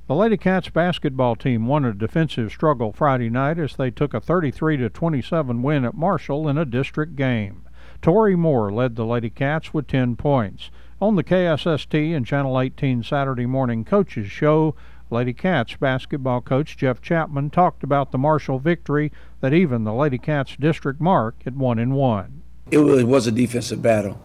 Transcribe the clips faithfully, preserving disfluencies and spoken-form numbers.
The Lady Cats basketball team won a defensive struggle Friday night as they took a thirty-three to twenty-seven win at Marshall in a district game. Tori Moore led the Lady Cats with ten points. On the K S S T and Channel eighteen Saturday Morning Coaches Show, Lady Cats basketball coach Jeff Chapman talked about the Marshall victory that even the Lady Cats district mark at one and one. It really was a defensive battle.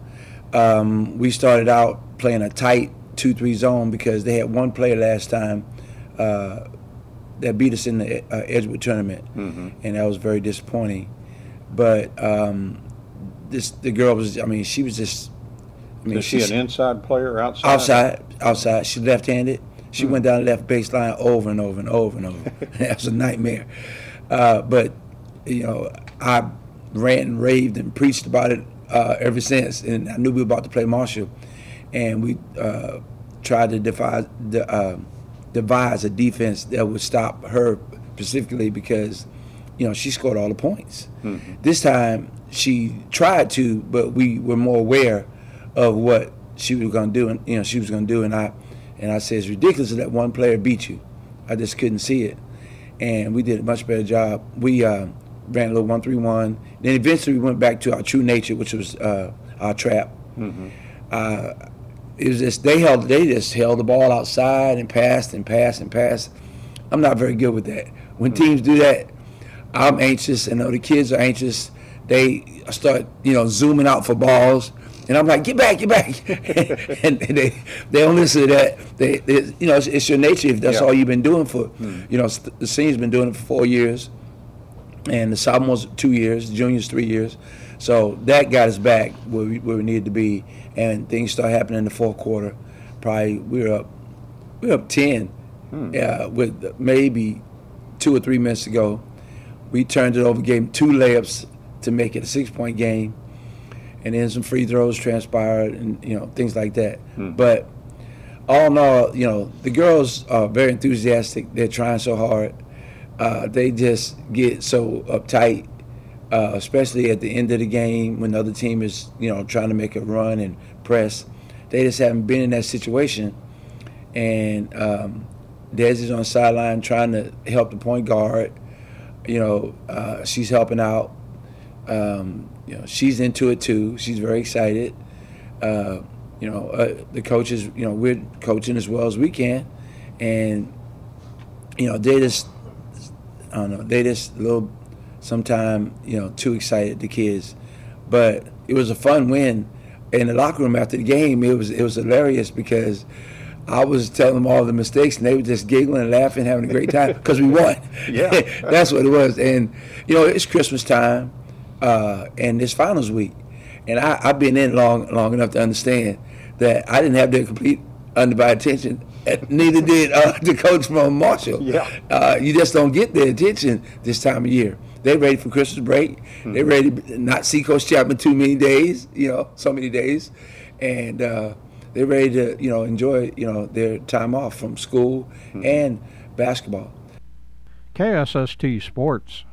Um, we started out playing a tight two three zone because they had one player last time uh, that beat us in the uh, Edgewood tournament, mm-hmm. and that was very disappointing. But um, this the girl was, I mean, she was just. I mean, Is she an inside player or outside? Outside, outside. She's left-handed. She mm-hmm. went down the left baseline over and over and over and over. That was a nightmare. Uh, but, you know, I ran and raved and preached about it uh, ever since, and I knew we were about to play Marshall. And we uh, tried to devise, uh, devise a defense that would stop her specifically because, you know, she scored all the points. Mm-hmm. This time she tried to, but we were more aware of what she was going to do, and you know, she was going to do, and I, and I said it's ridiculous that one player beat you. I just couldn't see it, and we did a much better job. We uh, ran a little one three one. Then eventually we went back to our true nature, which was uh, our trap. Mm-hmm. Uh, It was just they held they just held the ball outside and passed and passed and passed. I'm not very good with that. When mm-hmm. teams do that, I'm anxious, and the kids are anxious. They start, you know, zooming out for balls, and I'm like, get back, get back, and they they don't listen to that. They, they you know, it's, it's your nature if that's yeah. all you've been doing for, mm-hmm. you know, the seniors been doing it for four years, and the sophomores two years, the juniors three years. So that got us back where we, where we needed to be, and things started happening in the fourth quarter. Probably we were up, we were up ten, hmm. uh, with maybe two or three minutes to go. We turned it over, gave them two layups to make it a six-point game, and then some free throws transpired, and you know things like that. Hmm. But all in all, you know the girls are very enthusiastic. They're trying so hard. Uh, they just get so uptight. Uh, especially at the end of the game when the other team is, you know, trying to make a run and press. They just haven't been in that situation. And um, Des is on the sideline trying to help the point guard. You know, uh, she's helping out. Um, you know, she's into it too. She's very excited. Uh, you know, uh, the coaches, you know, we're coaching as well as we can. And, you know, they just, I don't know, they just a little, sometimes, you know, too excited, the kids. But it was a fun win. In the locker room after the game, it was it was hilarious because I was telling them all the mistakes, and they were just giggling and laughing, having a great time because we won. Yeah. That's what it was. And, you know, it's Christmas time, uh, and it's finals week. And I, I've been in long long enough to understand that I didn't have their complete undivided attention. Neither did uh, the coach from Marshall. Yeah. Uh, you just don't get their attention this time of year. They're ready for Christmas break. Mm-hmm. They're ready to not see Coach Chapman too many days, you know, so many days. And uh, they're ready to, you know, enjoy, you know, their time off from school mm-hmm. and basketball. K S S T Sports.